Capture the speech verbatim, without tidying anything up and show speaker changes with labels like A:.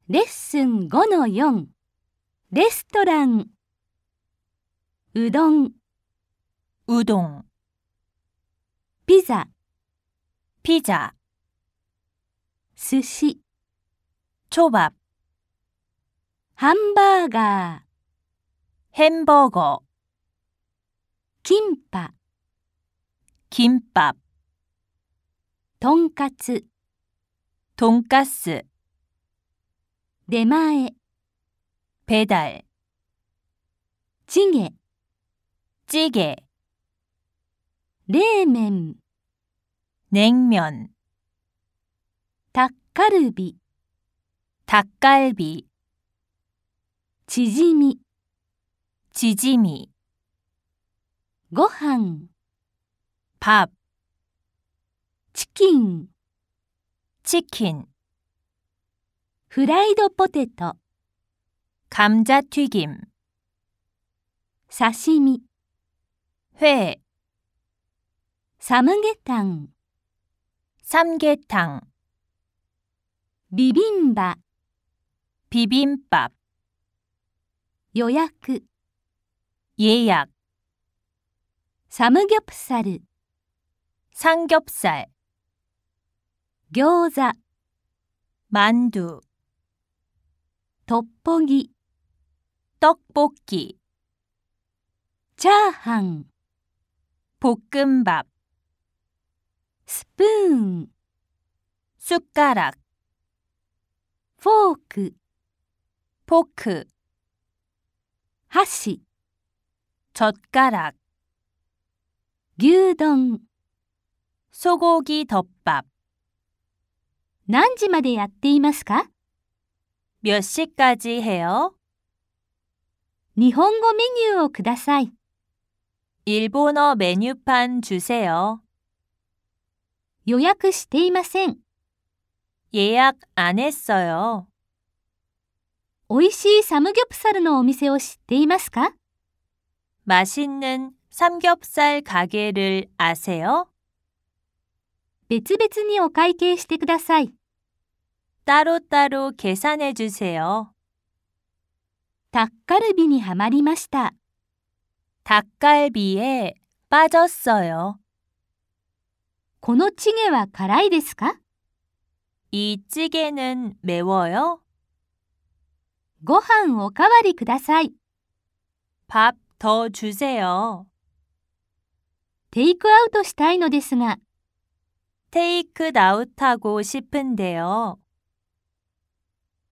A: レッスン ごのよん レストランうどん
B: うどん、
A: ピザ
B: ピザ、
A: 寿司
B: 초밥、
A: ハンバーガー
B: 햄버거、
A: キンパ
B: 김밥、
A: とんかつ
B: 돈가스、
A: 出前
B: 배달、
A: チゲ
B: 찌개、
A: 冷麺
B: 냉면、
A: タッカルビ
B: 닭갈비、
A: チヂミ
B: 지짐이、
A: ご飯
B: 밥、
A: チキン
B: 치킨、
A: フライドポテト
B: 감자튀김、
A: 刺身
B: 회、
A: サムゲタン
B: 삼계탕、
A: ビビンバ
B: 비빔밥、
A: 予約
B: 예약、
A: サムギョプサル
B: 삼겹살、
A: 餃子
B: 만두、
A: トッポギ
B: 떡볶이、
A: チャーハン
B: 볶음밥、
A: スプーン
B: 숟가락、
A: フォーク
B: 포크、
A: 箸
B: 젓가락、
A: 牛丼
B: 소고기 덮밥。
A: 何時までやっていますか？
B: 몇 시까지 해요?
A: 日本語メニューをください。
B: 일본어 메뉴판 주세요.
A: 予約していません。
B: 예약 안 했어요.
A: 美味しいサムギョプサルのお店を知っていますか？
B: 맛있는 삼겹살 가게를 아세요?
A: 別々にお会計してください。
B: 따로따로 계산해 주세요.
A: タッカルビにはまりました。
B: 닭갈비에 빠졌어요.
A: このチゲは辛いですか？
B: 이 찌개는 매워요?
A: ご飯おかわりください。
B: 밥 더 주세요.
A: テイクアウトしたいのですが。
B: 테이크아웃하고 싶은데요.